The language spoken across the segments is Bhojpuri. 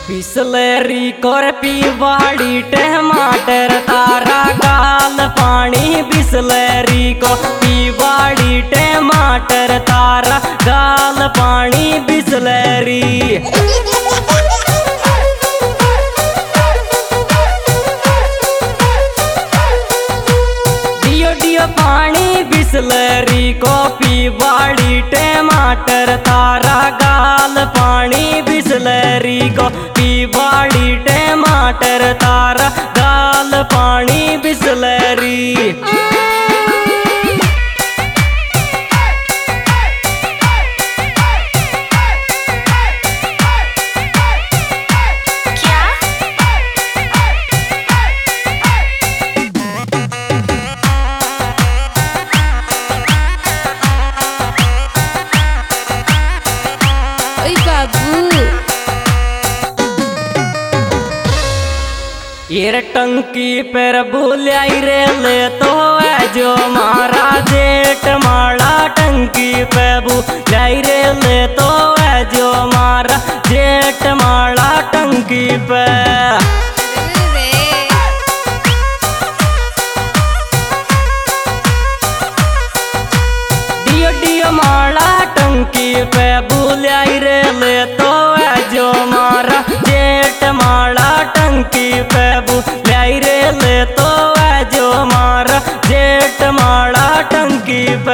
बिसलेरी कोर पीवाड़ी टमाटर तारा गाल पानी बिसलेरी को पीवाड़ी टमाटर तारा गाल पानी बिसलेरी डियो डियो पानी बिसलेरी को पीवाड़ी टमाटर तारा गाल पानी बिसलेरी को पीवाड़ी टमाटर तारा गाल पानी बिसलेरी ये टंकी पर बुलाई रे ले तो है जो मारा जेठ माड़ा टंकी पे बुलाई रे ले तो है जो मारा जेठ माड़ा टंकी पे डियो डियो माड़ा टंकी पे बुलाई रे ले तो है जो मारा जेठ माड़ा टंकी पे बुलाई रे ले तो है जो मारा जेठ माड़ा टंकी पे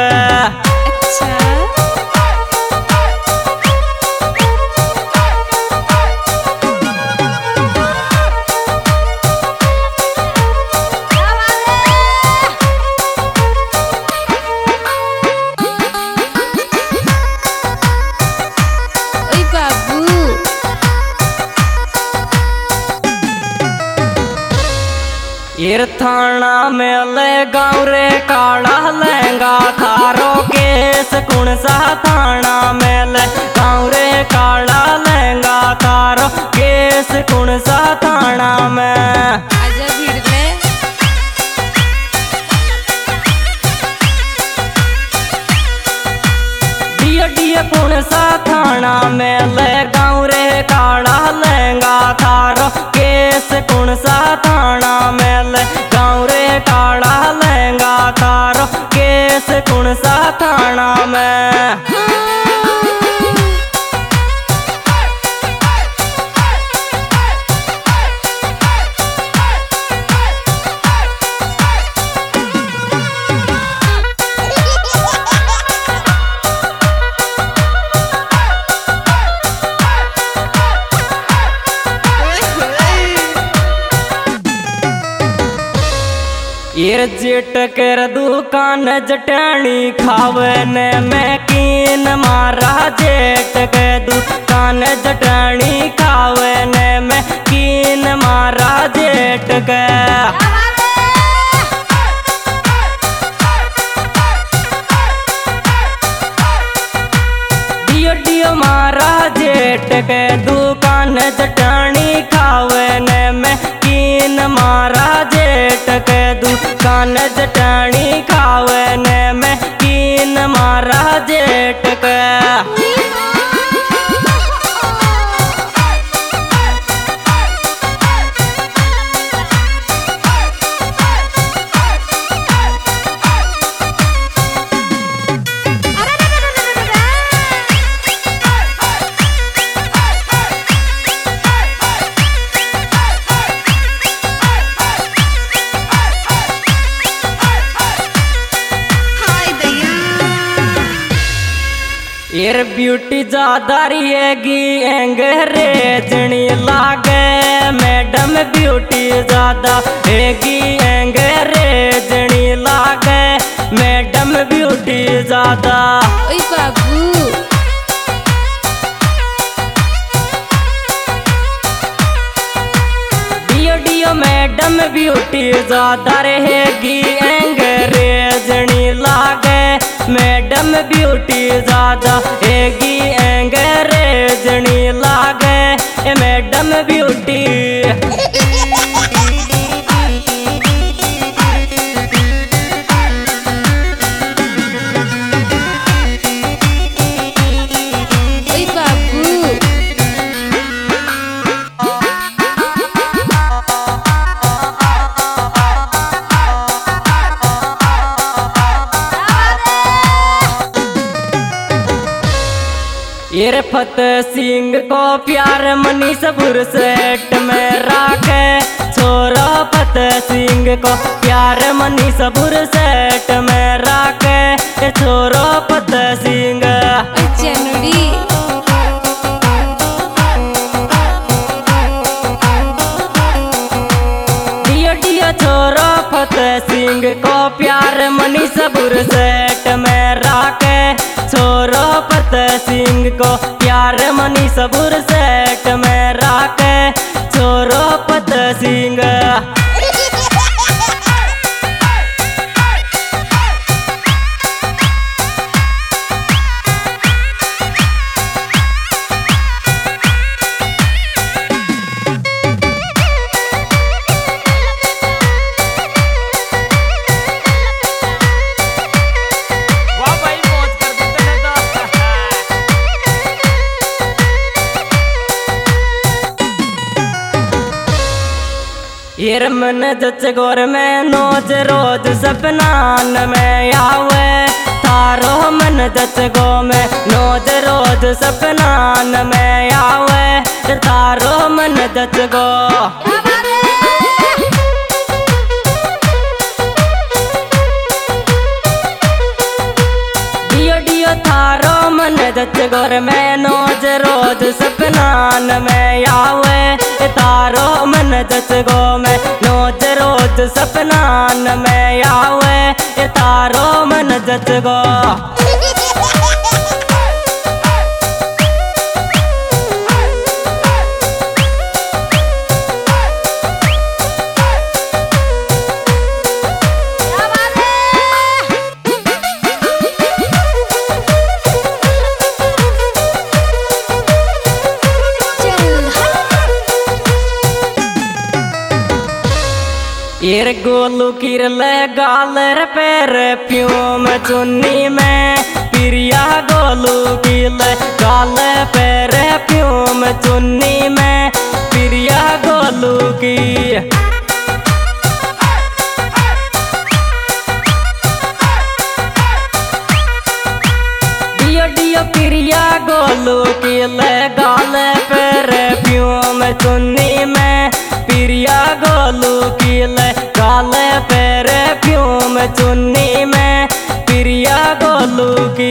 ये थाना में ले गाँव रे काला लहंगा थारो केस कुण सा थाना में ले गाँव रे काला लहंगा थारो केस कुण सा थाना में डियो डियो कुण सा थाना में ले गाँव रे काला लहंगा थारो केस कुण सा थाना में ले गाँव रे काला लहंगा थारो केस कुण सा थाना में ये जेट कर दुकान जटानी खावने में कीन मारा जेट के दुकान जटानी खावने में कीन मारा जेट के डियो डियो मारा जेट के दुकान जटानी खावने में कीन मारा जेट के दुकान जटानी खावने में कीन मारा जेट के ये ब्यूटी ज्यादा रहेगी अंग्रेजनी लागे मैडम ब्यूटी ज्यादा रहेगी अंग्रेजनी लागे मैडम ब्यूटी ज्यादा ओए बाबू डियो डियो मैडम ब्यूटी ज्यादा रहेगी अंग्रेजनी लागे मैडम ब्यूटी ज्यादा रहेगी अंग्रेजनी लागे मैडम ब्यूटी ओए बाबू फतेह सिंह को प्यार मनी सबुर सेट में राखे। छोरा फतेह सिंह को प्यार मनी सबुर सेट में राखे। छोरो फतेह सिंह छोरो फतेह सिंह को प्यार मनी सबुर सेट में राखे। छोरो फतेह सिंह को प्यार मनी सबुर सेट में राखे। छोरो फतेह सिंह हीर मन जच गोर में नोज रोज सपनान में आवे। थारो मन जच गो में नोज रोज सपनान में आवे। थारो मन जच गो डियो डियो थारो मन जच गोर में नोज रोज सपनान में आवे। तारो मन जच गो में नोज रोज सपनान में आवे। तारो मन जच गो ईर गोलू किरले गालर पैर प्यूम चुन्नी में। प्रिया गोलू किरले गाल पैर प्यूम चुन्नी में। प्रिया गोलू की डियो डियो प्रिया गोलू किरले गाल पैर प्यूम चुन्नी में। प्रिया गोलू किले गाल पैर प्यूम चुन्नी में। प्रिया गोलू की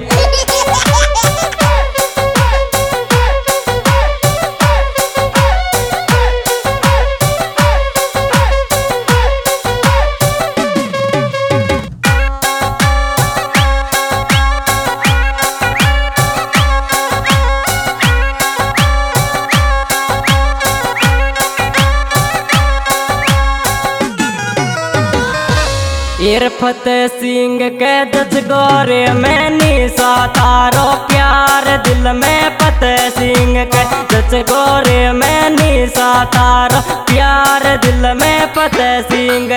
ईर फतेह सिंह के जच गोरे में निशा। तारो प्यार दिल में फतेह सिंह के जच गोरे में निशा। तारो प्यार दिल में फतेह सिंह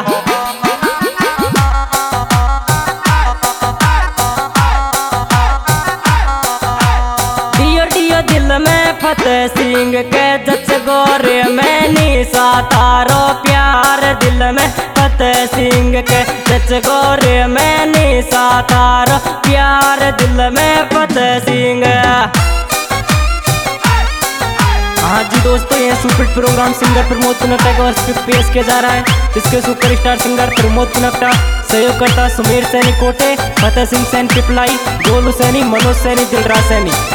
डियो डियो दिल में फतेह सिंह के जच गोरे में निशा। तारो प्यार दिल में फतेह सिंह के जच गोरे में निशा। तारो प्यार दिल में फतेह सिंह। हाँ जी दोस्तों, ये super programme singer Pramod Punkata के वर्ष पे पेश किया जा रहा है। इसके सुपरस्टार सिंगर प्रमोद पुनकटा, सहयोगकर्ता सुमेर सैनी कोटे, फतेह सिंह सैनी पिपलाई, गोलू सैनी, मनोज सैनी, दिलराज सैनी।